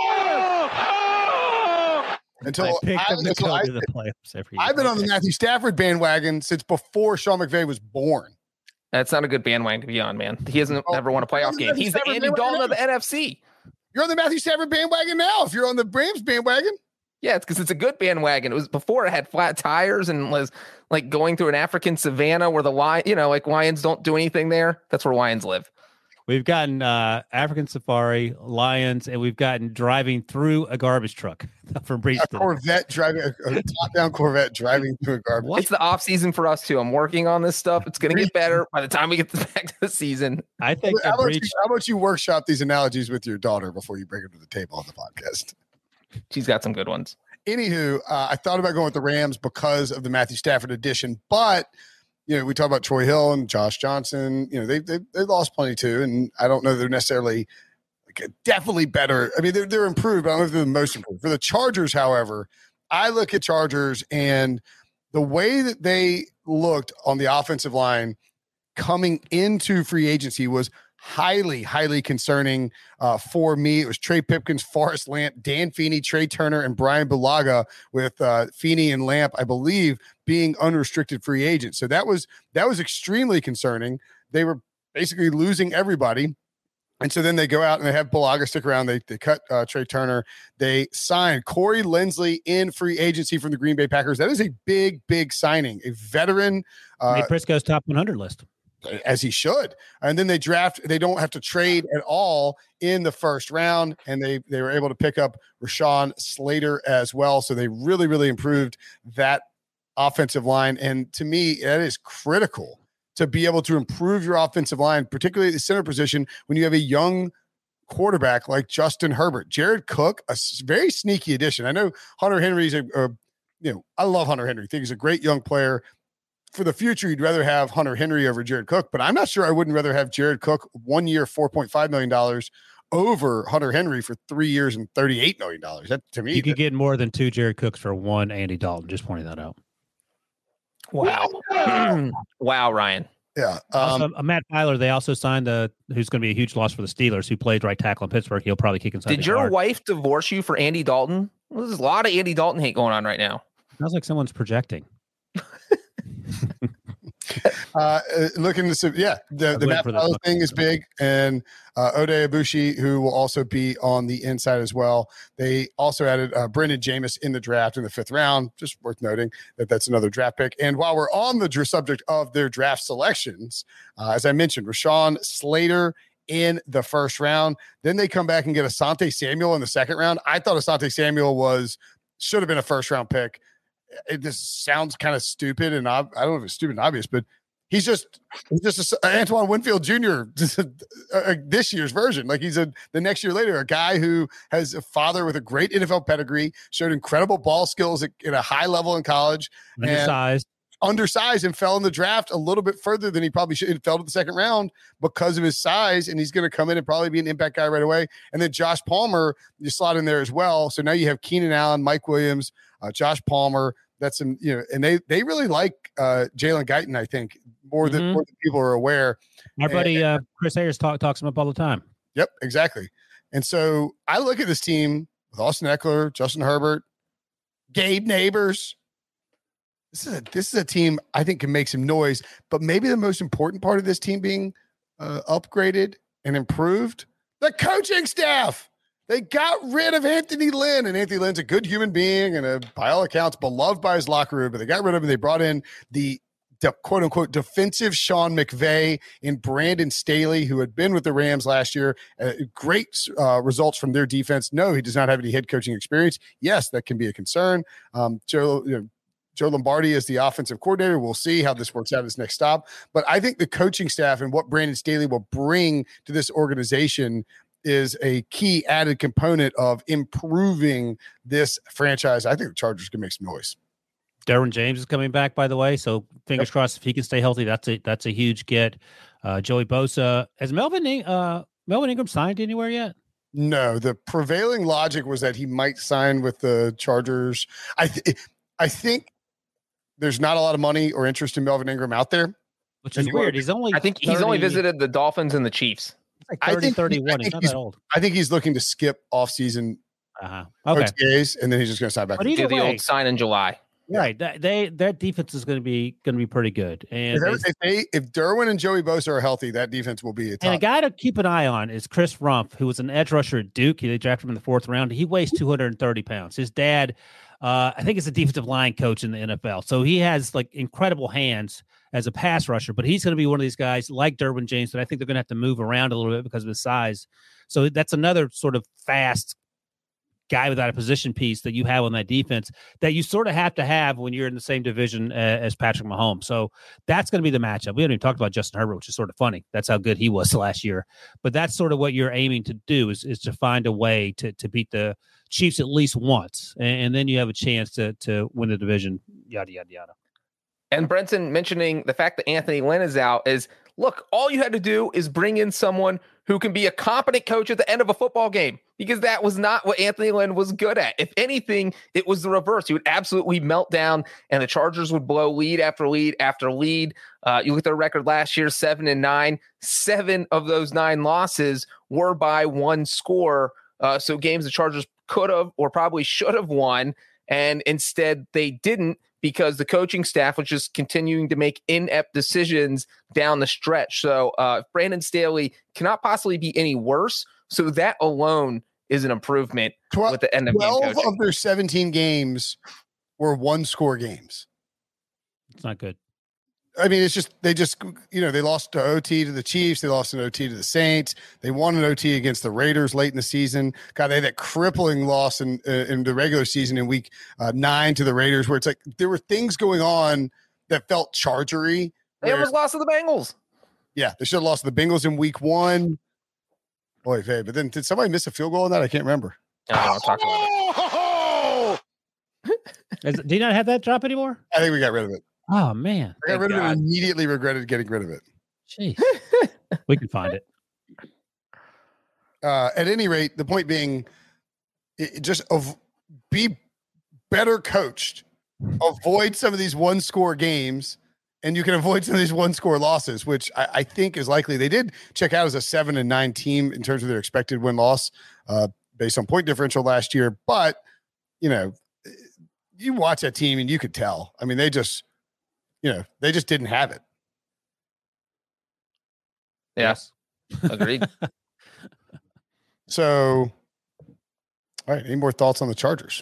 Until I picked him to go to the playoffs every year. I've been on the Matthew Stafford bandwagon since before Sean McVay was born. That's not a good bandwagon to be on, man. He hasn't ever won a playoff game. He's the Andy Dalton of the NFC. You're on the Matthew Stafford bandwagon now. If you're on the Rams bandwagon. Yeah, it's because it's a good bandwagon. It was before it had flat tires and was like going through an African savanna where the lion, like lions don't do anything there. That's where lions live. We've gotten African safari, lions, and we've gotten driving through a garbage truck from Breach. A Corvette driving a top-down Corvette driving through a garbage. It's the off season for us too. I'm working on this stuff. It's going to get better by the time we get back to the season. I think. How about you workshop these analogies with your daughter before you bring them to the table on the podcast? She's got some good ones. Anywho, I thought about going with the Rams because of the Matthew Stafford addition, but we talk about Troy Hill and Josh Johnson. They lost plenty too, and I don't know they're necessarily definitely better. I mean, they're improved, but I don't know if they're the most improved. For the Chargers, however, I look at Chargers and the way that they looked on the offensive line coming into free agency was highly, highly concerning for me. It was Trey Pipkins, Forrest Lamp, Dan Feeney, Trey Turner, and Brian Bulaga, with Feeney and Lamp, I believe, being unrestricted free agents. So that was extremely concerning. They were basically losing everybody. And so then they go out and they have Bulaga stick around. They cut Trey Turner. They signed Corey Linsley in free agency from the Green Bay Packers. That is a big, big signing. A veteran. Made Prisco's top 100 list. As he should. And then they don't have to trade at all in the first round. And they were able to pick up Rashawn Slater as well. So they really, really improved that offensive line. And to me, that is critical to be able to improve your offensive line, particularly at the center position when you have a young quarterback like Justin Herbert. Jared Cook, a very sneaky addition. I know Hunter Henry's I love Hunter Henry. I think he's a great young player. For the future, you'd rather have Hunter Henry over Jared Cook, but I'm not sure I wouldn't rather have Jared Cook 1 year, $4.5 million over Hunter Henry for 3 years and $38 million. That, to me, you could get more than two Jared Cooks for one Andy Dalton. Just pointing that out. Wow. Wow, Ryan. Yeah. Matt Tyler, they also signed who's going to be a huge loss for the Steelers, who played right tackle in Pittsburgh. He'll probably kick inside. Did your wife divorce you for Andy Dalton? Well, there's a lot of Andy Dalton hate going on right now. Sounds like someone's projecting. Looking to see, the Matt Tyler thing is big, and Ode Ibushi, who will also be on the inside as well. They also added Brendan Jameis in the draft in the 5th round. Just worth noting that that's another draft pick. And while we're on the subject of their draft selections, as I mentioned, Rashawn Slater in the 1st round. Then they come back and get Asante Samuel in the 2nd round. I thought Asante Samuel should have been a 1st round pick. It just sounds kind of stupid, and I don't know if it's stupid and obvious, but he's just Antoine Winfield Jr. This year's version. Like he's the next year later, a guy who has a father with a great NFL pedigree, showed incredible ball skills at a high level in college, undersized, and fell in the draft a little bit further than he probably should. He fell to the 2nd round because of his size, and he's going to come in and probably be an impact guy right away. And then Josh Palmer, you slot in there as well. So now you have Keenan Allen, Mike Williams, Josh Palmer. That's and they really like Jalen Guyton, I think, more than people are aware. My buddy Chris Ayers talks him up all the time. Yep, exactly. And so I look at this team with Austin Eckler, Justin Herbert, Gabe Neighbors. This is a team I think can make some noise, but maybe the most important part of this team being upgraded and improved, the coaching staff. They got rid of Anthony Lynn, and Anthony Lynn's a good human being and by all accounts beloved by his locker room, but they got rid of him. They brought in the quote unquote defensive Sean McVay and Brandon Staley, who had been with the Rams last year. Great results from their defense. No, he does not have any head coaching experience. Yes, that can be a concern. Joe Lombardi is the offensive coordinator. We'll see how this works out at his next stop. But I think the coaching staff and what Brandon Staley will bring to this organization is a key added component of improving this franchise. I think the Chargers can make some noise. Derwin James is coming back, by the way, so fingers crossed if he can stay healthy. That's a huge get. Joey Bosa. Has Melvin Ingram signed anywhere yet? No. The prevailing logic was that he might sign with the Chargers. I think there's not a lot of money or interest in Melvin Ingram out there. which is weird. He's only I think he's only visited the Dolphins and the Chiefs. Like 30, 31. He's not that old. I think he's looking to skip offseason Okay. OTAs, and then he's just going to sign back. But Do the old sign in July. Right. That defense is going to be pretty good. And if Derwin and Joey Bosa are healthy, that defense will be a top. And a guy to keep an eye on is Chris Rumph, who was an edge rusher at Duke. They drafted him in the 4th round. He weighs 230 pounds. His dad, I think, is a defensive line coach in the NFL. So he has like incredible hands as a pass rusher, but he's going to be one of these guys like Derwin James that I think they're going to have to move around a little bit because of his size. So that's another sort of fast guy without a position piece that you have on that defense that you sort of have to have when you're in the same division as Patrick Mahomes. So that's going to be the matchup. We haven't even talked about Justin Herbert, which is sort of funny. That's how good he was last year. But that's sort of what you're aiming to do is to find a way to beat the Chiefs at least once. And then you have a chance to win the division, yada, yada, yada. And Brenton mentioning the fact that Anthony Lynn is out is, look, all you had to do is bring in someone who can be a competent coach at the end of a football game, because that was not what Anthony Lynn was good at. If anything, it was the reverse. He would absolutely melt down, and the Chargers would blow lead after lead after lead. You look at their record last year, 7-9. 7 of those 9 losses were by 1 score. So games the Chargers could have or probably should have won, and instead they didn't, because the coaching staff was just continuing to make inept decisions down the stretch. So Brandon Staley cannot possibly be any worse. So that alone is an improvement with the end of game coaching. 12 of their 17 games were 1-score games. It's not good. I mean, they lost to OT to the Chiefs. They lost an OT to the Saints. They won an OT against the Raiders late in the season. God, they had that crippling loss in the regular season in week 9 to the Raiders, where it's like there were things going on that felt Chargery. They almost lost to the Bengals. Yeah, they should have lost to the Bengals in week 1. Boy, but then did somebody miss a field goal on that? I can't remember. I'll talk about it. Do you not have that drop anymore? I think we got rid of it. Oh, man. I got rid of it and immediately regretted getting rid of it. Jeez. We can find it. At any rate, the point being, be better coached. Avoid some of these 1-score games, and you can avoid some of these 1-score losses, which I think is likely. They did check out as a 7-9 team in terms of their expected win-loss based on point differential last year. But, you watch that team and you could tell. I mean, they just didn't have it. Yes. Agreed. So, all right. Any more thoughts on the Chargers?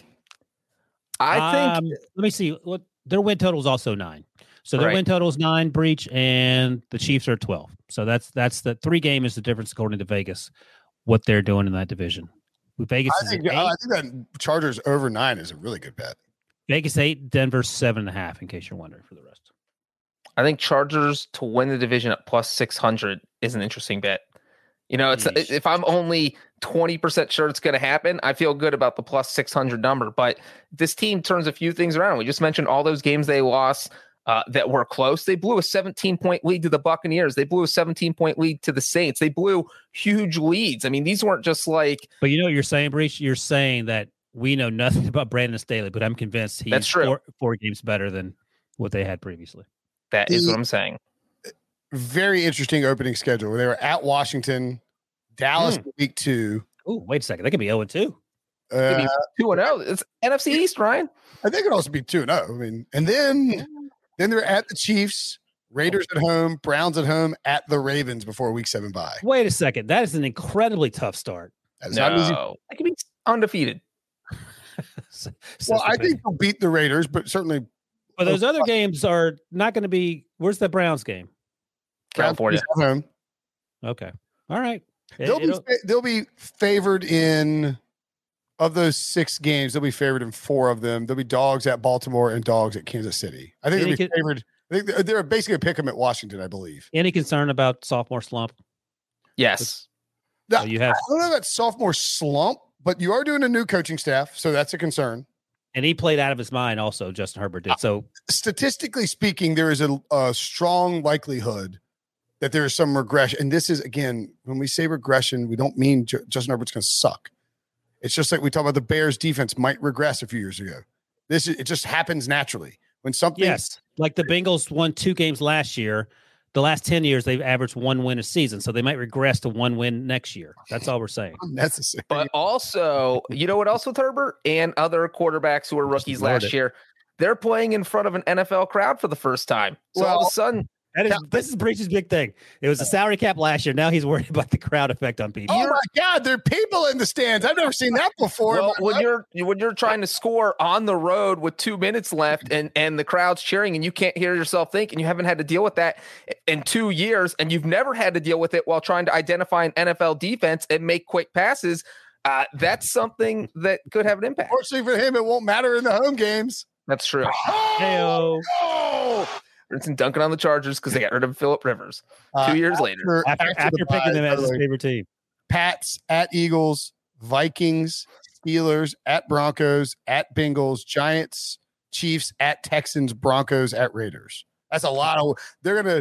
I think. Let me see. What their win total is also 9. So their win total is 9, Breach, and the Chiefs are 12. So that's the 3 game is the difference according to Vegas. What they're doing in that division. Vegas I think that Chargers over 9 is a really good bet. Vegas 8, Denver 7.5. In case you're wondering for the rest. I think Chargers to win the division at plus 600 is an interesting bet. It's if I'm only 20% sure it's going to happen, I feel good about the plus 600 number. But this team turns a few things around. We just mentioned all those games they lost that were close. They blew a 17-point lead to the Buccaneers. They blew a 17-point lead to the Saints. They blew huge leads. I mean, these weren't just like. But you know what you're saying, Breach? You're saying that we know nothing about Brandon Staley, but I'm convinced he's That's true. 4 games better than what they had previously. That is what I'm saying. Very interesting opening schedule. They were at Washington, Dallas week 2. Oh, wait a second. They could be 0-2. 2-0. It's NFC East, Ryan. I think it could also be 2-0. I mean, and then they're at the Chiefs, Raiders at home, Browns at home, at the Ravens before week 7 bye. Wait a second. That is an incredibly tough start. That's not easy. They could be undefeated. Well, I think they'll beat the Raiders, but certainly. But those other games are not going to be. Where's the Browns game? California. At home. Okay. All right. They'll be favored in. Of those 6 games, they'll be favored in 4 of them. They'll be dogs at Baltimore and dogs at Kansas City. I think they'll be favored. I think they're basically a pick 'em at Washington, I believe. Any concern about sophomore slump? Yes. Now, I don't know about sophomore slump, but you are doing a new coaching staff, so that's a concern. And he played out of his mind also, Justin Herbert did. So statistically speaking, there is a strong likelihood that there is some regression. And this is, again, when we say regression, we don't mean Justin Herbert's going to suck. It's just like we talk about the Bears defense might regress a few years ago. It just happens naturally. When something like the Bengals won 2 games last year. The last 10 years, they've averaged 1 win a season, so they might regress to 1 win next year. That's all we're saying. Unnecessary. But also, you know what else with Herbert and other quarterbacks who were rookies last year? They're playing in front of an NFL crowd for the first time. So all of a sudden, this is Breach's big thing. It was a salary cap last year. Now he's worried about the crowd effect on people. Oh my God, there are people in the stands. I've never seen that before. Well, when you're trying to score on the road with 2 minutes left and the crowd's cheering and you can't hear yourself think, and you haven't had to deal with that in 2 years, and you've never had to deal with it while trying to identify an NFL defense and make quick passes, that's something that could have an impact. Fortunately for him, it won't matter in the home games. That's true. Oh, Brinson dunking on the Chargers because they got rid of Phillip Rivers 2 years later. After picking them as his favorite team. Pats at Eagles, Vikings, Steelers at Broncos, at Bengals, Giants, Chiefs at Texans, Broncos at Raiders. That's a lot of. They're gonna,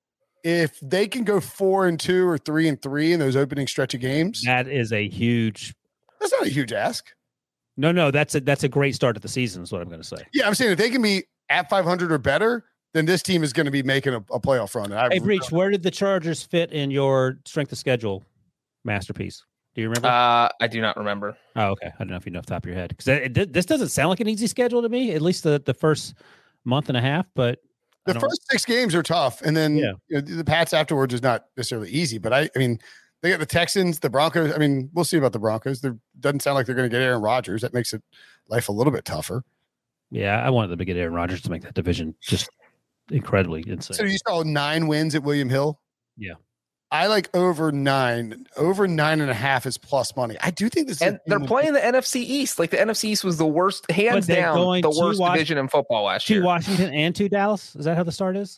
if they can go 4-2 or 3-3 in those opening stretch of games. That is a huge. That's not a huge ask. No, that's a great start to the season. Is what I'm going to say. Yeah, I'm saying if they can be at 500 or better, then this team is going to be making a playoff run. Hey, Breach, where did the Chargers fit in your strength of schedule masterpiece? Do you remember? I do not remember. Oh, okay. I don't know if you know off the top of your head, because this doesn't sound like an easy schedule to me. At least the first month and a half, but the first 6 games are tough, and then the Pats afterwards is not necessarily easy. But I mean, they got the Texans, the Broncos. I mean, we'll see about the Broncos. There doesn't sound like they're going to get Aaron Rodgers. That makes life a little bit tougher. Yeah, I wanted them to get Aaron Rodgers to make that division just incredibly insane. So you saw 9 wins at William Hill? Yeah. I like over 9. Over 9.5 is plus money. I do think this and they're playing the NFC East. Like the NFC East was the worst, hands down, the worst division in football last year. To Washington and to Dallas? Is that how the start is?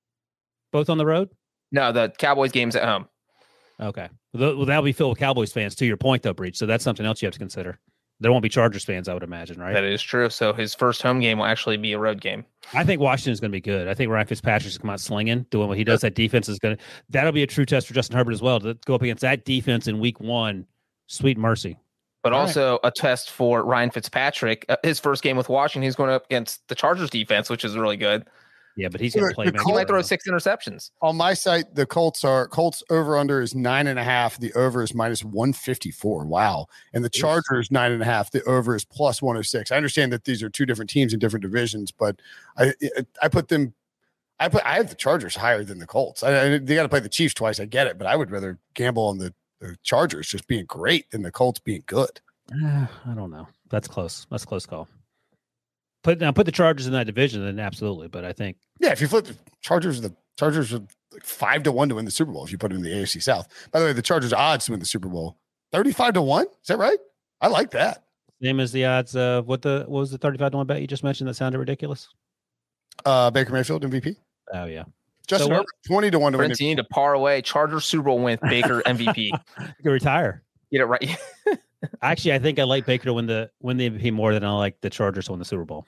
Both on the road? No, the Cowboys game's at home. Okay. Well, that'll be filled with Cowboys fans, to your point, though, Breach. So that's something else you have to consider. There won't be Chargers fans, I would imagine, right? That is true. So his first home game will actually be a road game. I think Washington's going to be good. I think Ryan Fitzpatrick's going to come out slinging, doing what he does. That defense is going to – that'll be a true test for Justin Herbert as well, to go up against that defense in week 1. Sweet mercy. But also a test for Ryan Fitzpatrick. His first game with Washington, he's going up against the Chargers defense, which is really good. Yeah, but he's going to play. He might throw 6 interceptions. On my site, the Colts over under is 9.5. The over is minus 154. Wow. And the Chargers 9.5. The over is plus 106. I understand that these are 2 different teams in different divisions, but I put them. I have the Chargers higher than the Colts. They got to play the Chiefs twice. I get it, but I would rather gamble on the Chargers just being great than the Colts being good. I don't know. That's close. That's a close call. Put the Chargers in that division, then absolutely. But I think if you flip the Chargers are like 5-1 to win the Super Bowl if you put it in the AFC South. By the way, the Chargers odds to win the Super Bowl 35-1. Is that right? I like that. Same as the odds of what was the 35-1 bet you just mentioned that sounded ridiculous? Baker Mayfield MVP. Oh yeah. Justin Herbert 20-1 to win. You need to parlay Chargers Super Bowl win with Baker MVP. You can retire. Get it right. Actually, I think I like Baker to win the MVP more than I like the Chargers to win the Super Bowl.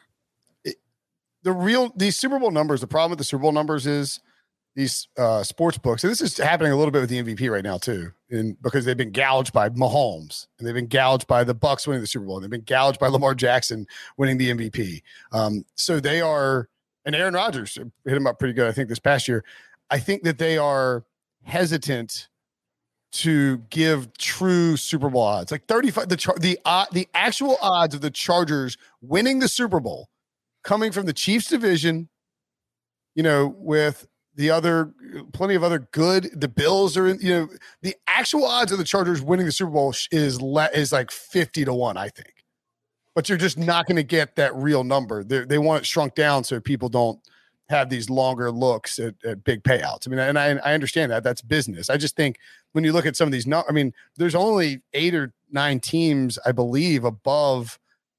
These Super Bowl numbers, the problem with the Super Bowl numbers is these sports books, and this is happening a little bit with the MVP right now too, because they've been gouged by Mahomes, and they've been gouged by the Bucs winning the Super Bowl, and they've been gouged by Lamar Jackson winning the MVP. So they are, and Aaron Rodgers hit him up pretty good, I think, this past year. I think that they are hesitant to give true Super Bowl odds, like 35. The actual odds of the Chargers winning the Super Bowl coming from the Chiefs division, with the plenty of other good. The Bills are in. The actual odds of the Chargers winning the Super Bowl is like 50-1, I think. But you're just not going to get that real number. They want it shrunk down so people don't have these longer looks at big payouts. I mean, and I understand that that's business. I just think when you look at some of these, there's only 8 or 9 teams, I believe, above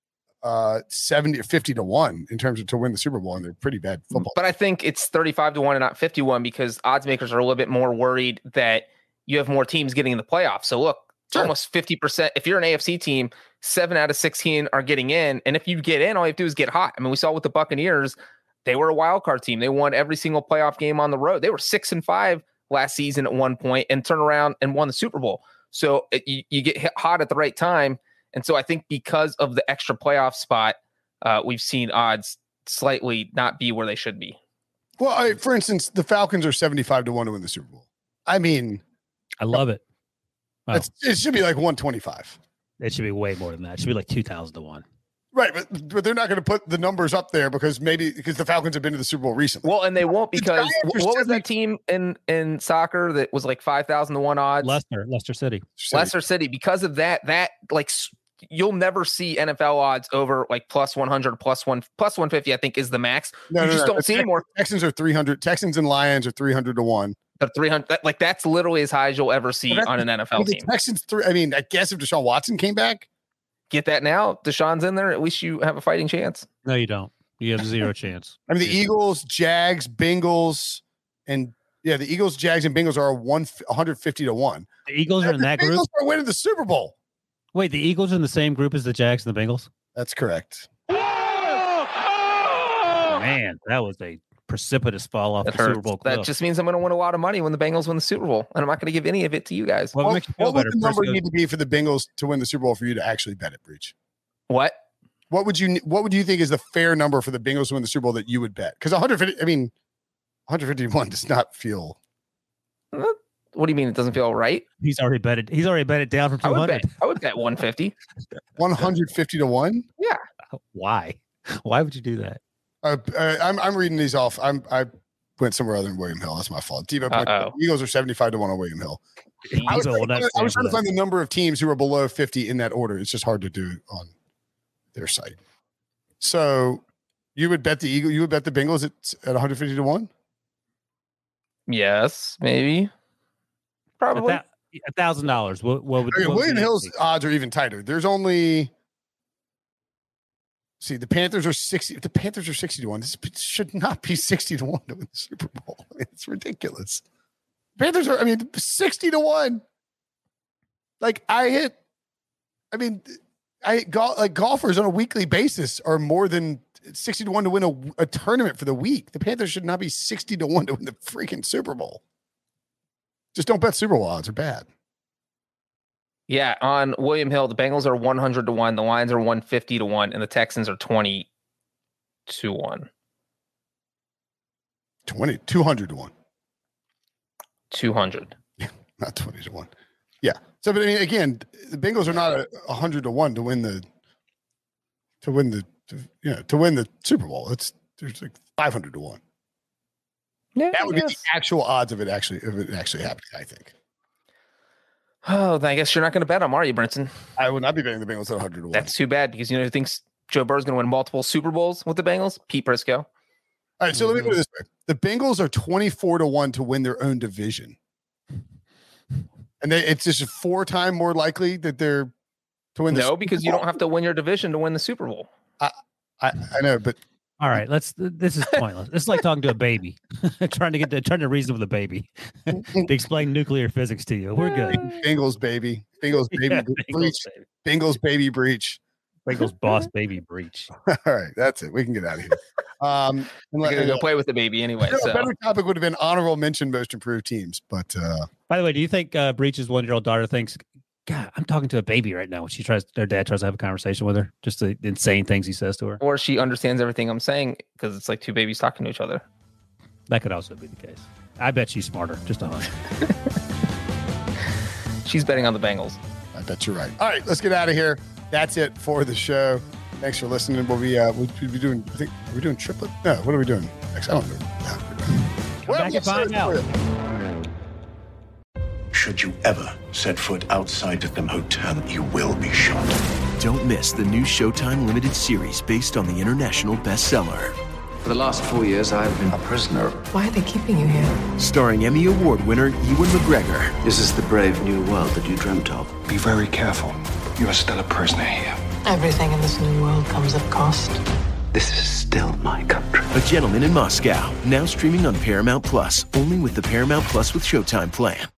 70 or 50-1 in terms of to win the Super Bowl, and they're pretty bad football. But I think it's 35-1 and not 51 because odds makers are a little bit more worried that you have more teams getting in the playoffs. So look, it's almost 50%. If you're an AFC team, 7 out of 16 are getting in, and if you get in, all you have to do is get hot. I mean, we saw with the Buccaneers. They were a wild card team. They won every single playoff game on the road. They were 6-5 last season at one point and turned around and won the Super Bowl. So you get hit hot at the right time. And so I think because of the extra playoff spot, we've seen odds slightly not be where they should be. Well, for instance, the Falcons are 75 to 1 to win the Super Bowl. I mean, I love it. Oh. It should be like 125. It should be way more than that. It should be like 2,000 to 1. Right, but they're not going to put the numbers up there because the Falcons have been to the Super Bowl recently. Well, and they won't because what was that team in soccer that was like 5,000 to 1 odds? Leicester City. Leicester City. Because of that like you'll never see NFL odds over like plus 100, plus 150. I think is the max. You just don't see anymore. Texans are 300. Texans and Lions are 300 to 1. The 300, like that's literally as high as you'll ever see on an NFL team. Texans I guess if Deshaun Watson came back. Get that now. Deshaun's in there. At least you have a fighting chance. No, you don't. You have zero chance. I mean, the Eagles, Jags, Bengals, and the Eagles, Jags, and Bengals are 150 to 1. The Eagles are in that group. Bengals are winning the Super Bowl. Wait, the Eagles are in the same group as the Jags and the Bengals? That's correct. Man, that was a precipitous fall off the Super Bowl cliff. That just means I'm going to win a lot of money when the Bengals win the Super Bowl, and I'm not going to give any of it to you guys. What would the number need to be for the Bengals to win the Super Bowl for you to actually bet it, Breach? What? What would you think is the fair number for the Bengals to win the Super Bowl that you would bet? Because 151 does not feel. What do you mean it doesn't feel right? He's already bet it down from 200. I would bet 150. 150 to 1? Yeah. Why? Why would you do that? I'm reading these off. I went somewhere other than William Hill. That's my fault. The Eagles are 75 to 1 on William Hill. I was trying to find the number of teams who are below 50 in that order. It's just hard to do on their site. So you would bet the Eagles, you would bet the Bengals at 150 to 1? Yes, maybe. Probably $1,000. What would William Hill's odds are even tighter. There's only the Panthers are 60. If the Panthers are 60 to 1, this should not be 60 to 1 to win the Super Bowl. It's ridiculous. Panthers are 60 to 1. Golfers on a weekly basis are more than 60 to 1 to win a tournament for the week. The Panthers should not be 60 to 1 to win the freaking Super Bowl. Just don't bet Super Bowl odds are bad. Yeah, on William Hill, the Bengals are 100 to 1, the Lions are 150 to 1, and the Texans are 20 to 1. 200 to 1. 200. Yeah, not 20 to 1. Yeah. So, but again, the Bengals are not 100 to 1 to win the Super Bowl. There's like 500 to 1. Yeah, that would be the actual odds of it actually happening, I think. Oh, I guess you're not going to bet them, are you, Brinson? I would not be betting the Bengals at 100 to 1. That's too bad because you know who thinks Joe Burrow's going to win multiple Super Bowls with the Bengals? Pete Prisco. All right, so let me put it this way: the Bengals are 24 to 1 to win their own division, and it's just 4 times more likely that they're to win. No, because you don't have to win your division to win the Super Bowl. I know, but. All right, this is pointless. It's like talking to a baby, trying to reason with a baby to explain nuclear physics to you. We're good. Bengals baby breach. Bengals baby breach. Bengals boss baby breach. All right, that's it. We can get out of here. I'm gonna go play with the baby anyway. A better topic would have been honorable mention most improved teams. But by the way, do you think Breach's 1-year-old daughter thinks, God, I'm talking to a baby right now when her dad tries to have a conversation with her, just the insane things he says to her? Or she understands everything I'm saying because it's like 2 babies talking to each other. That could also be the case. I bet she's smarter, just a hunch. She's betting on the Bengals. I bet you're right. All right, let's get out of here. That's it for the show. Thanks for listening. We'll be doing, are we doing triplet? No, what are we doing next? I don't know. Come back and find out. Should you ever set foot outside of the hotel, you will be shot. Don't miss the new Showtime limited series based on the international bestseller. For the last 4 years, I've been a prisoner. Why are they keeping you here? Starring Emmy Award winner Ewan McGregor. This is the brave new world that you dreamt of. Be very careful. You are still a prisoner here. Everything in this new world comes at cost. This is still my country. A Gentleman in Moscow, now streaming on Paramount Plus, only with the Paramount Plus with Showtime plan.